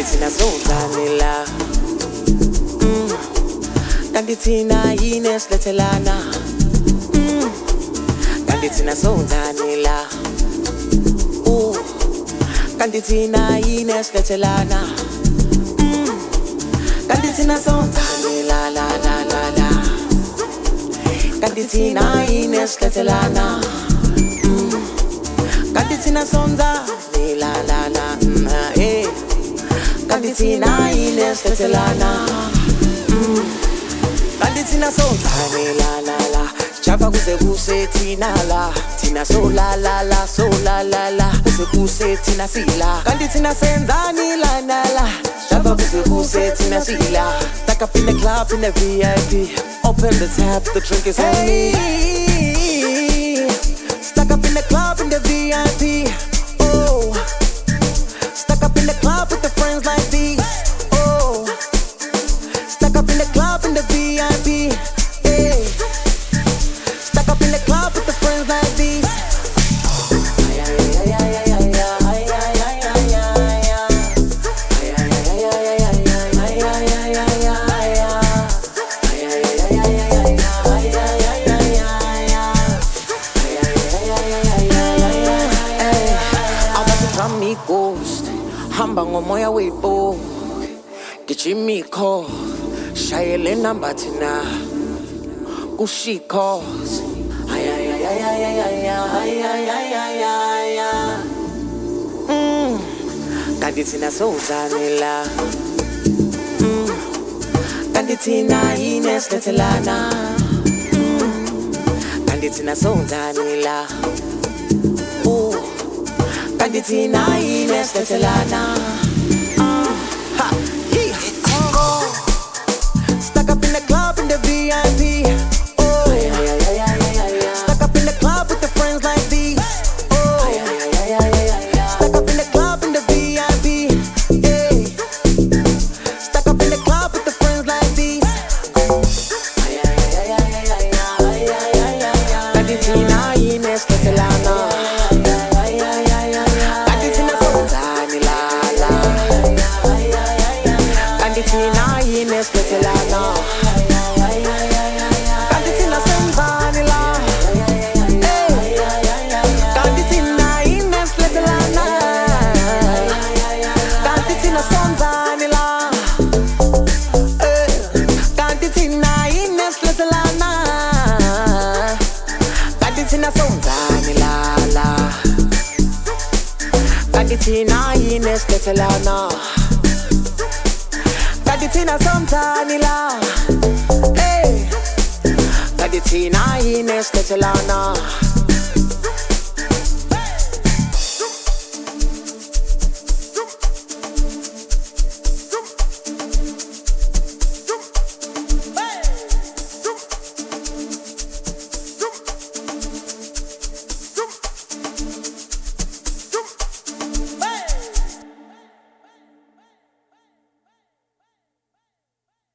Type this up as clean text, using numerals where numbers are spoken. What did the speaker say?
thina sonzani la kanti thina yini esilethelana kanti thina sonzani la kanti thina yini esilethelana kanti thina sonzani la la la la la kanti thina yini esilethelana kanti thina sonzani la la la kanti thina yini esilethelana kanti thina sonzani la la la Chava kuze kuse thina la thina so la la la so la la la kuze kuse thina sila kanti thina senzani la la la Chava kuze kuse thina sila Stack up in the club in the VIP Open the tap, the drink is on me Stack up in the club in the VIP Oh Stack up in the club with the friends like these Oh Stack up in the club in the VIP Hey Stack up in the club with the friends like these Ghost, hamba ngomoya webo Gijimiko Shayele number tina Kushikos Kanti thina sonzani la Kanti thina yini esilethelana Kanti thina sonzani la Kanti thina yini esilethelana Stuck up in the club in the VIP Oh Stuck up in the club with the friends like these Oh Stuck up in the club in the VIP Hey Stuck up in the club with the friends like these Kanti thina yini esilethelana Kanti thina yini esilethelana Kanti thina senzani la Kanti thina yini esilethelana Kanti thina sonzani la Kanti thina yini esilethelana Kanti thina sonzani la la Kanti thina yini esilethelana Kanti thina sonzani la Hey Kanti thina yini esilethelana